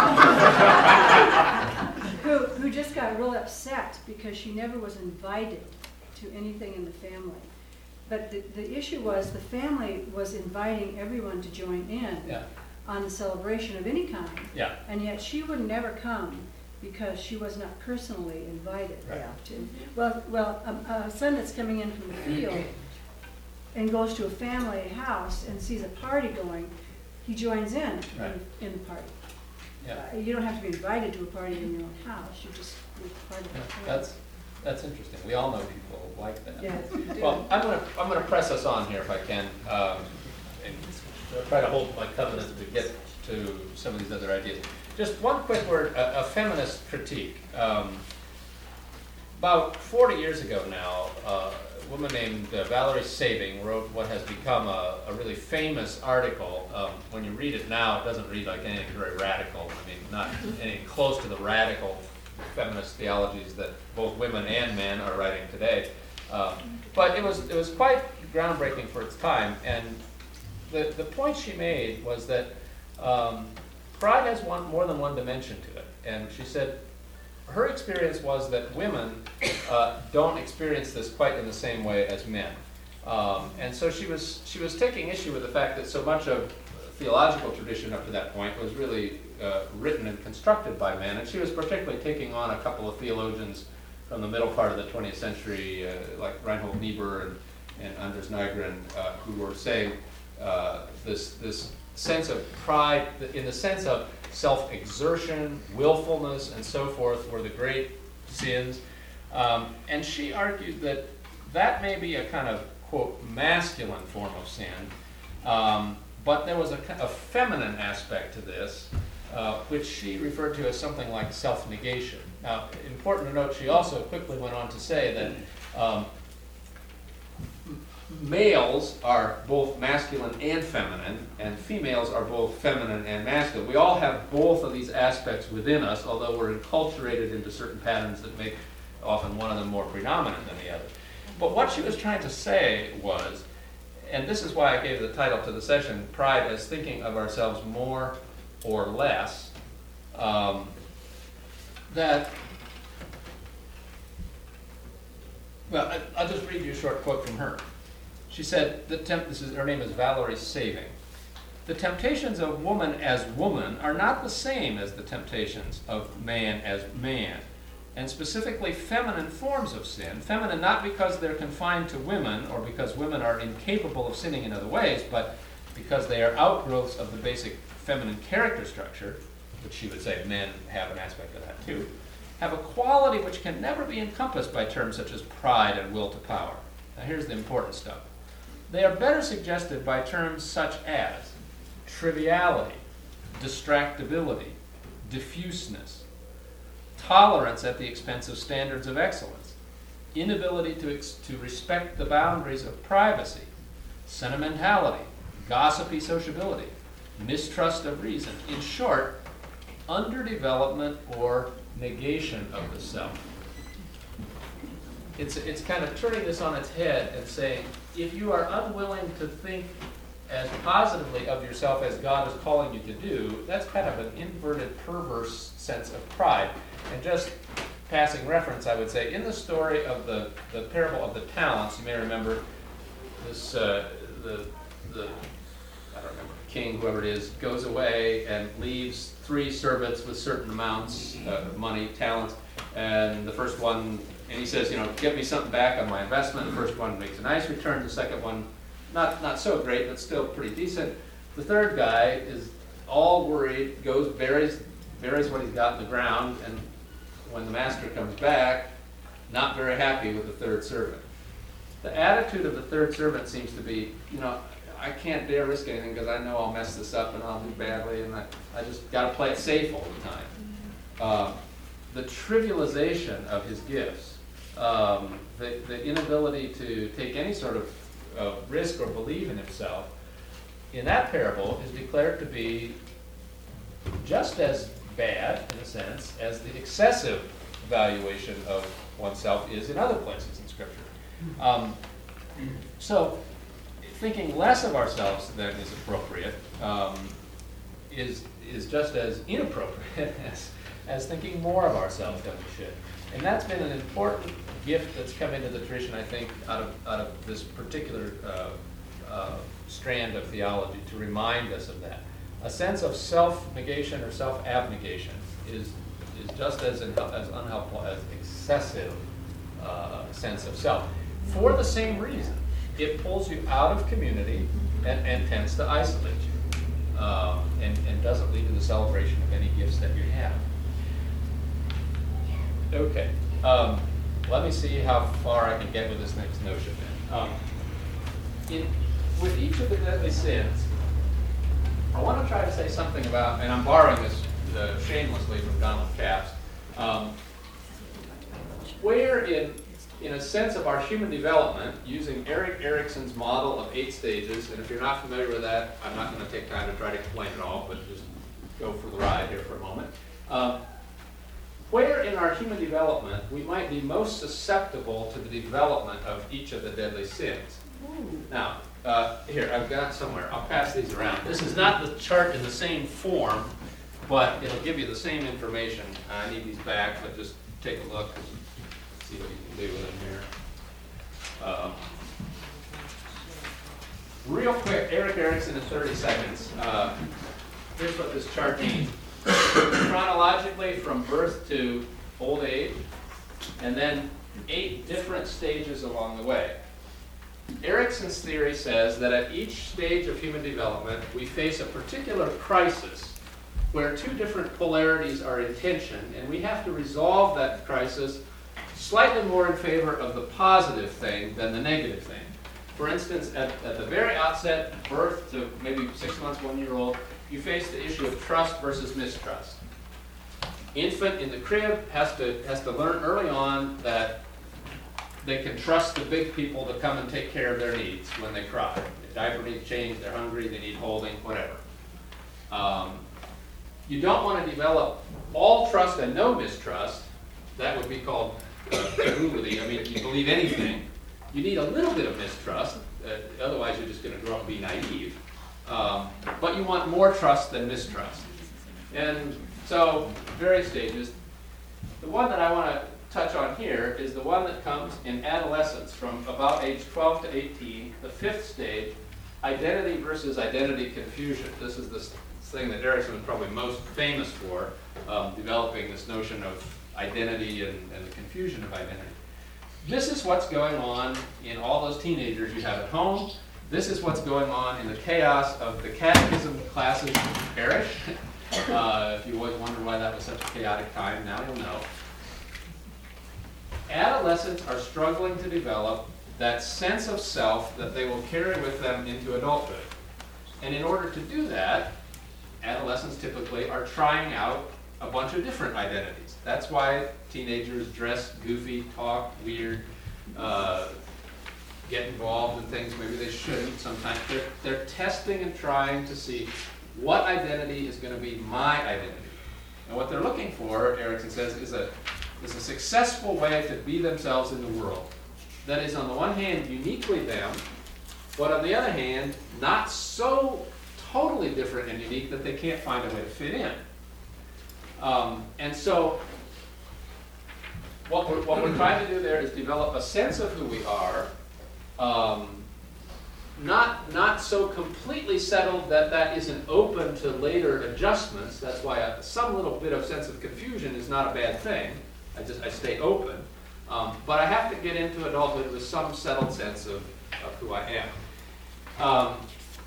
family, who just got real upset because she never was invited to anything in the family. But the issue was the family was inviting everyone to join in on the celebration of any kind, and yet she would never come because she was not personally invited. Right. To. Well, a son that's coming in from the field and goes to a family house and sees a party going, he joins in in the party. Yeah. You don't have to be invited to a party in your own house. You just be part of the party. That's interesting. We all know people like that. Yes. Well, I'm gonna press us on here if I can, and try to hold my covenant to get to some of these other ideas. Just one quick word, a feminist critique. About 40 years ago now, a woman named Valerie Saving wrote what has become a really famous article. When you read it now, it doesn't read like anything very radical. I mean, not anything close to the radical feminist theologies that both women and men are writing today. But it was quite groundbreaking for its time. And the point she made was that pride has more than one dimension to it. And she said her experience was that women don't experience this quite in the same way as men. And so she was taking issue with the fact that so much of theological tradition up to that point was really written and constructed by men, and she was particularly taking on a couple of theologians from the middle part of the 20th century, like Reinhold Niebuhr and Anders Nygren, who were saying this sense of pride, in the sense of self-exertion, willfulness, and so forth, were the great sins. And she argued that may be a kind of, quote, masculine form of sin, but there was a feminine aspect to this, which she referred to as something like self-negation. Now, important to note, she also quickly went on to say that males are both masculine and feminine, and females are both feminine and masculine. We all have both of these aspects within us, although we're enculturated into certain patterns that make often one of them more predominant than the other. But what she was trying to say was, and this is why I gave the title to the session, Pride as Thinking of Ourselves More or Less, that, well, I'll just read you a short quote from her. She said, her name is Valerie Saving. The temptations of woman as woman are not the same as the temptations of man as man, and specifically feminine forms of sin. Feminine not because they're confined to women or because women are incapable of sinning in other ways, but because they are outgrowths of the basic feminine character structure, which she would say men have an aspect of that too, have a quality which can never be encompassed by terms such as pride and will to power. Now here's the important stuff. They are better suggested by terms such as triviality, distractibility, diffuseness, tolerance at the expense of standards of excellence, inability to respect the boundaries of privacy, sentimentality, gossipy sociability, mistrust of reason. In short, underdevelopment or negation of the self. it's kind of turning this on its head and saying, if you are unwilling to think as positively of yourself as God is calling you to do, that's kind of an inverted, perverse sense of pride. And just passing reference, I would say, in the story of the parable of the talents, you may remember this, the I don't remember, king, whoever it is, goes away and leaves 3 servants with certain amounts of money, talents, and the first one, and he says, give me something back on my investment. The first one makes a nice return. The second one, not so great, but still pretty decent. The third guy is all worried, goes, buries what he's got in the ground, and when the master comes back, not very happy with the third servant. The attitude of the third servant seems to be, I can't dare risk anything because I know I'll mess this up and I'll do badly, and I just got to play it safe all the time. The trivialization of his gifts, the inability to take any sort of risk or believe in himself, in that parable is declared to be just as bad, in a sense, as the excessive valuation of oneself is in other places in Scripture. So, thinking less of ourselves than is appropriate is just as inappropriate as thinking more of ourselves than we should. And that's been an important gift that's come into the tradition, I think, out of this particular strand of theology, to remind us of that. A sense of self-negation or self-abnegation is just as unhelpful as excessive sense of self. For the same reason, it pulls you out of community and tends to isolate you, and doesn't lead to the celebration of any gifts that you have. Okay, let me see how far I can get with this next notion then. With each of the deadly sins, I want to try to say something about, and I'm borrowing this shamelessly from Donald Capps, where in a sense of our human development, using Erik Erikson's model of 8 stages, and if you're not familiar with that, I'm not going to take time to try to explain it all, but just go for the ride here for a moment. Where in our human development we might be most susceptible to the development of each of the deadly sins. Now, here, I've got somewhere. I'll pass these around. This is not the chart in the same form, but it'll give you the same information. I need these back, but just take a look and see what you can do with them here. Real quick, Erik Erikson in 30 seconds. Here's what this chart means. Chronologically from birth to old age, and then 8 different stages along the way. Erikson's theory says that at each stage of human development, we face a particular crisis where 2 different polarities are in tension, and we have to resolve that crisis slightly more in favor of the positive thing than the negative thing. For instance, at the very outset, birth to maybe 6 months, 1 year old, you face the issue of trust versus mistrust. Infant in the crib has to learn early on that they can trust the big people to come and take care of their needs when they cry. The diaper needs changed, they're hungry, they need holding, whatever. You don't want to develop all trust and no mistrust. That would be called credulity. I mean, if you believe anything, you need a little bit of mistrust. Otherwise, you're just going to grow up and be naive. But you want more trust than mistrust. And so, various stages. The one that I want to touch on here is the one that comes in adolescence from about age 12 to 18, the 5th stage, identity versus identity confusion. This is the thing that Erikson was probably most famous for, developing this notion of identity and the confusion of identity. This is what's going on in all those teenagers you have at home. This is what's going on in the chaos of the catechism classes in parish. If you always wonder why that was such a chaotic time, now you'll know. Adolescents are struggling to develop that sense of self that they will carry with them into adulthood. And in order to do that, adolescents typically are trying out a bunch of different identities. That's why teenagers dress goofy, talk weird, get involved in things maybe they shouldn't. Sometimes they're testing and trying to see what identity is going to be my identity. And what they're looking for, Erikson says, is is a successful way to be themselves in the world. That is, on the one hand, uniquely them, but on the other hand, not so totally different and unique that they can't find a way to fit in. And so, what we're trying to do there is develop a sense of who we are, not so completely settled that that isn't open to later adjustments. That's why some little bit of sense of confusion is not a bad thing. I stay open. But I have to get into adulthood with some settled sense of who I am.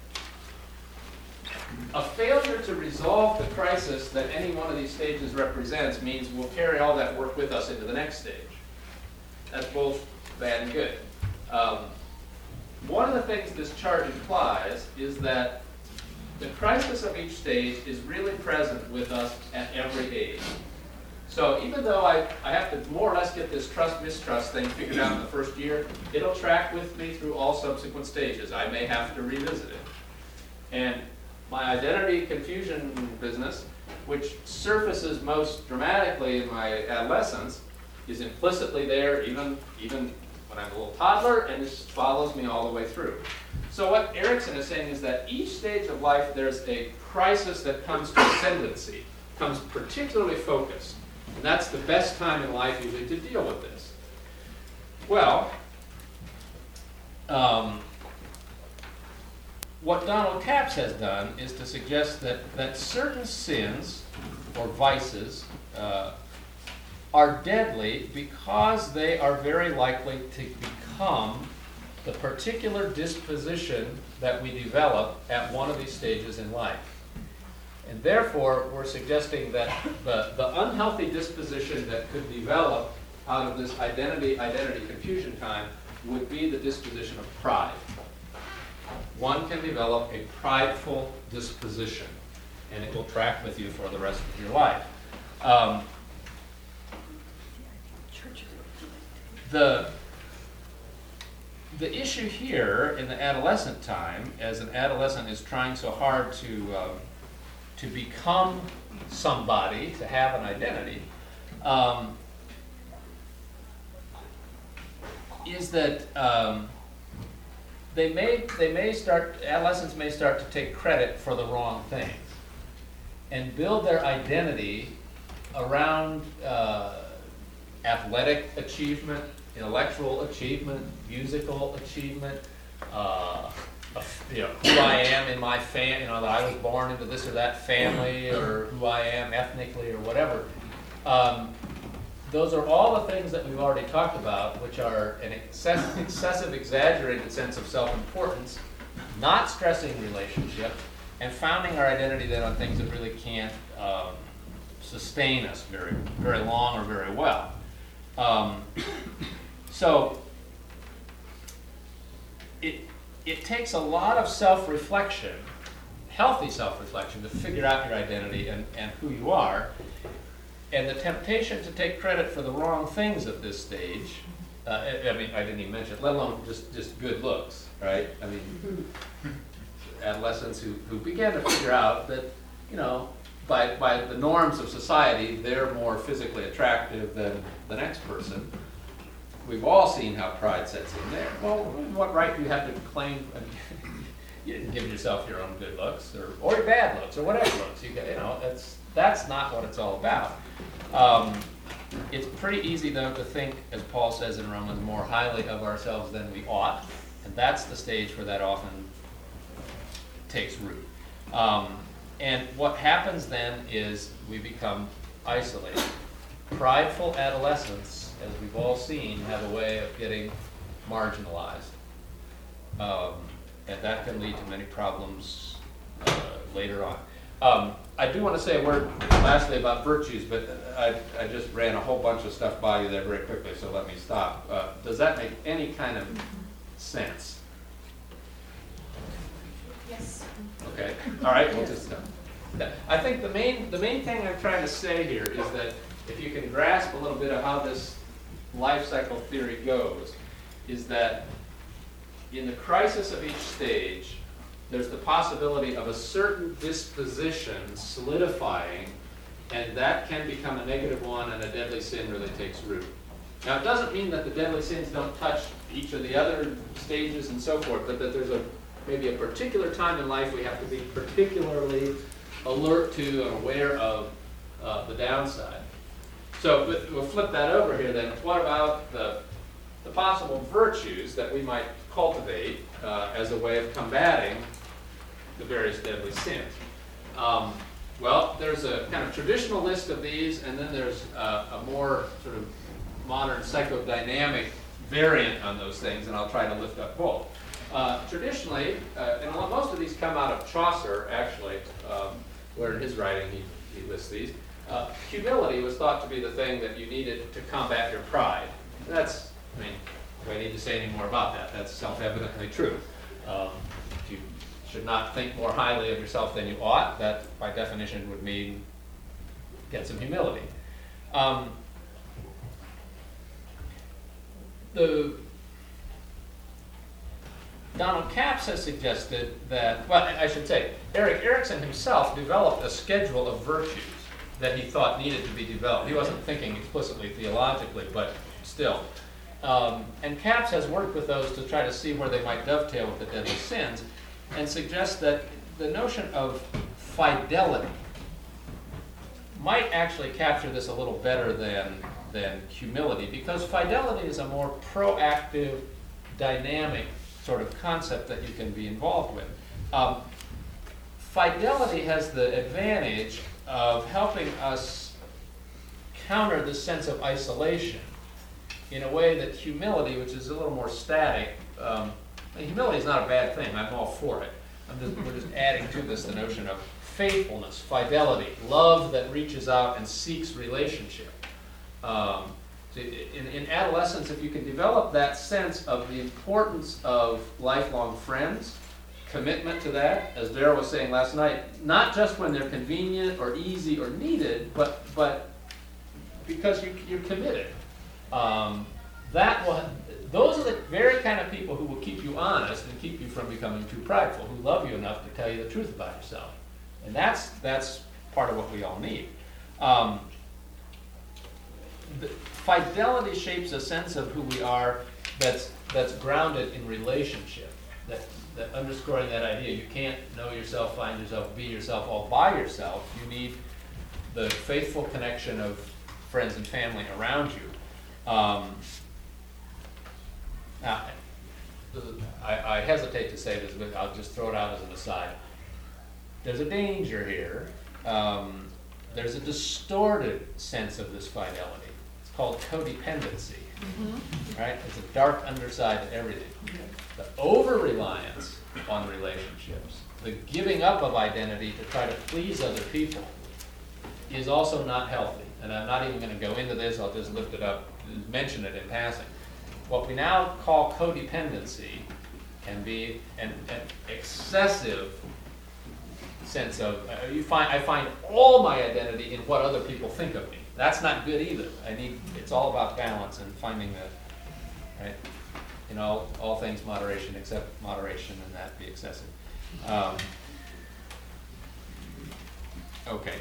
A failure to resolve the crisis that any one of these stages represents means we'll carry all that work with us into the next stage. That's both bad and good. One of the things this chart implies is that the crisis of each stage is really present with us at every age. So even though I have to more or less get this trust-mistrust thing figured out in the first year, it'll track with me through all subsequent stages. I may have to revisit it. And my identity confusion business, which surfaces most dramatically in my adolescence, is implicitly there even when I'm a little toddler, and just follows me all the way through. So what Erickson is saying is that each stage of life there's a crisis that comes to ascendancy, comes particularly focused. And that's the best time in life usually to deal with this. Well, what Donald Capps has done is to suggest that certain sins or vices are deadly because they are very likely to become the particular disposition that we develop at one of these stages in life. And therefore, we're suggesting that the unhealthy disposition that could develop out of this identity confusion time would be the disposition of pride. One can develop a prideful disposition, and it will track with you for the rest of your life. The issue here in the adolescent time, as an adolescent is trying so hard to become somebody, to have an identity, is that adolescents may start to take credit for the wrong things and build their identity around athletic achievement, intellectual achievement, musical achievement, who I am in my family, that I was born into this or that family, or who I am ethnically, or whatever. Those are all the things that we've already talked about, which are an excessive, exaggerated sense of self-importance, not stressing relationship, and founding our identity then on things that really can't sustain us very, very long or very well. So it takes a lot of self-reflection, healthy self-reflection, to figure out your identity and who you are. And the temptation to take credit for the wrong things at this stage, I didn't even mention it, let alone just good looks, right? I mean, adolescents who began to figure out that, by the norms of society, they're more physically attractive than the next person. We've all seen how pride sets in there. Well, what right do you have to claim? You didn't give yourself your own good looks or bad looks or whatever looks. That's not what it's all about. It's pretty easy, though, to think, as Paul says in Romans, more highly of ourselves than we ought, and that's the stage where that often takes root. And what happens then is we become isolated. Prideful adolescents, as we've all seen, have a way of getting marginalized. And that can lead to many problems later on. I do want to say a word lastly about virtues, but I just ran a whole bunch of stuff by you there very quickly, so let me stop. Does that make any kind of sense? Yes. Okay. All right. We'll just. I think the main thing I'm trying to say here is that if you can grasp a little bit of how this life cycle theory goes, is that in the crisis of each stage, there's the possibility of a certain disposition solidifying And that can become a negative one, and a deadly sin really takes root. Now, it doesn't mean that the deadly sins don't touch each of the other stages and so forth, but that there's maybe a particular time in life we have to be particularly alert to and aware of the downside. So we'll flip that over here then. What about the possible virtues that we might cultivate as a way of combating the various deadly sins? Well, there's a kind of traditional list of these, and then there's a more sort of modern psychodynamic variant on those things, and I'll try to lift up both. Traditionally, and most of these come out of Chaucer, actually, where in his writing he lists these. Humility was thought to be the thing that you needed to combat your pride. And that's, I mean, do I need to say any more about that? That's self-evidently true. You should not think more highly of yourself than you ought. That, by definition, would mean get some humility. Donald Capps has suggested that, well, I should say, Erik Erikson himself developed a schedule of virtues that he thought needed to be developed. He wasn't thinking explicitly theologically, but still. And Capps has worked with those to try to see where they might dovetail with the deadly sins, and suggests that the notion of fidelity might actually capture this a little better than humility, because fidelity is a more proactive, dynamic sort of concept that you can be involved with. Fidelity has the advantage of helping us counter the sense of isolation in a way that humility, which is a little more static, humility is not a bad thing, I'm all for it. We're just adding to this the notion of faithfulness, fidelity, love that reaches out and seeks relationship. In adolescence, if you can develop that sense of the importance of lifelong friends, commitment to that, as Darrell was saying last night, not just when they're convenient or easy or needed, but because you're committed. Those are the very kind of people who will keep you honest and keep you from becoming too prideful, who love you enough to tell you the truth about yourself. And that's part of what we all need. Fidelity shapes a sense of who we are that's grounded in relationship, that underscoring that idea. You can't know yourself, find yourself, be yourself all by yourself. You need the faithful connection of friends and family around you. Now, I hesitate to say this, but I'll just throw it out as an aside. There's a danger here. There's a distorted sense of this fidelity. It's called codependency. Right? It's a dark underside to everything. The over-reliance on relationships, the giving up of identity to try to please other people, is also not healthy. And I'm not even going to go into this, I'll just lift it up, mention it in passing. What we now call codependency can be an excessive sense of, I find all my identity in what other people think of me. That's not good either. It's all about balance and finding the, right? In all things moderation, except moderation, and that be excessive. Okay.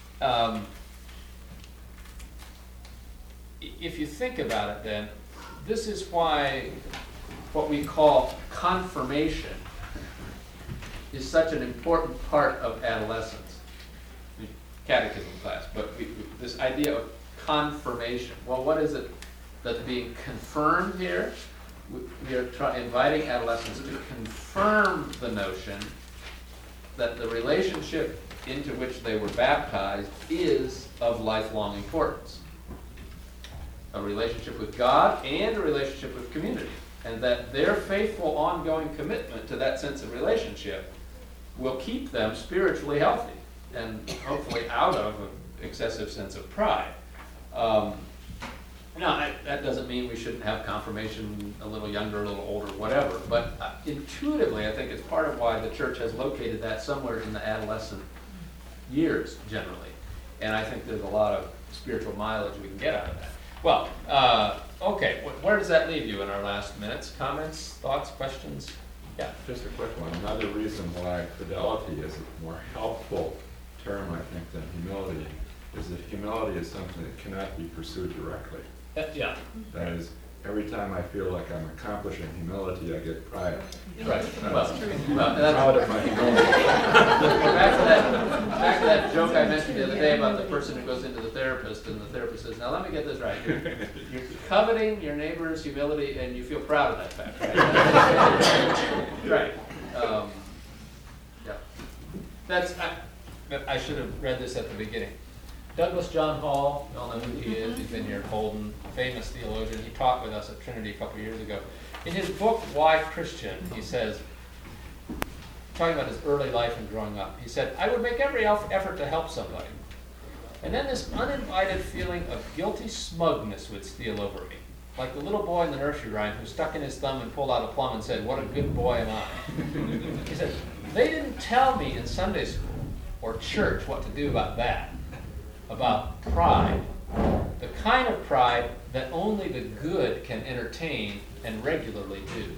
If you think about it then, this is why what we call confirmation is such an important part of adolescence. Catechism class, but this idea of confirmation. Well, what is it that's being confirmed here? We are inviting adolescents to confirm the notion that the relationship into which they were baptized is of lifelong importance. A relationship with God and a relationship with community. And that their faithful ongoing commitment to that sense of relationship will keep them spiritually healthy and hopefully out of an excessive sense of pride. Now, that doesn't mean we shouldn't have confirmation a little younger, a little older, whatever, but intuitively I think it's part of why the church has located that somewhere in the adolescent years generally. And I think there's a lot of spiritual mileage we can get out of that. Well, okay, where does that leave you in our last minutes? Comments, thoughts, questions? Yeah. Just a quick one. Another reason why fidelity is a more helpful term, I think, than humility is that humility is something that cannot be pursued directly. Yeah, That is, every time I feel like I'm accomplishing humility, I get pride. right. Well, I'm that's proud of my humility. back to that joke I mentioned the other day about the person who goes into the therapist, and the therapist says, "Now let me get this right. You're coveting your neighbor's humility, and you feel proud of that fact, right?" Right. Yeah. I should have read this at the beginning. Douglas John Hall, you all know who he is. He's been here at Holden, famous theologian. He taught with us at Trinity a couple of years ago. In his book, Why Christian, he says, talking about his early life and growing up, he said, "I would make every effort to help somebody. And then this uninvited feeling of guilty smugness would steal over me, like the little boy in the nursery rhyme who stuck in his thumb and pulled out a plum and said, 'What a good boy am I.' He said, they didn't tell me in Sunday school or church what to do about that, about pride, the kind of pride that only the good can entertain and regularly do."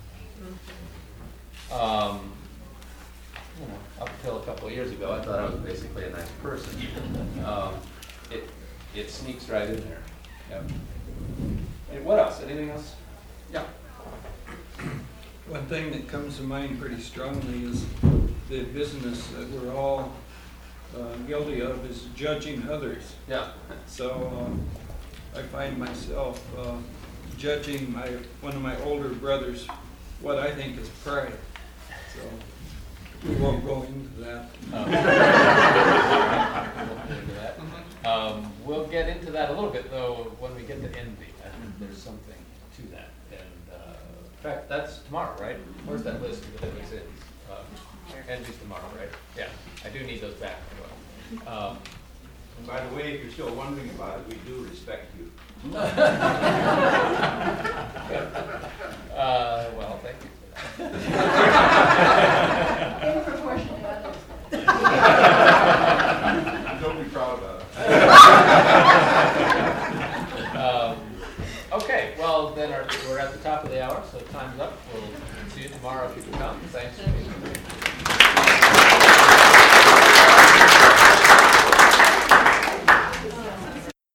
Up until a couple of years ago, I thought I was basically a nice person. It sneaks right in there. Yep. And what else? Anything else? Yeah. One thing that comes to mind pretty strongly is the business that we're all guilty of is judging others. Yeah. So I find myself judging one of my older brothers what I think is pride. So we won't go into that. We'll get into that a little bit, though, when we get to envy. I think there's something to that. And in fact, that's tomorrow, right? Where's that list of the sins? Envy's tomorrow, right? Yeah, I do need those back. And by the way, if you're still wondering about it, we do respect you. Well, thank you for that. In proportion to others. Don't be proud about it. Okay, well, then we're at the top of the hour, so time's up. We'll see you tomorrow if you can come. Thanks.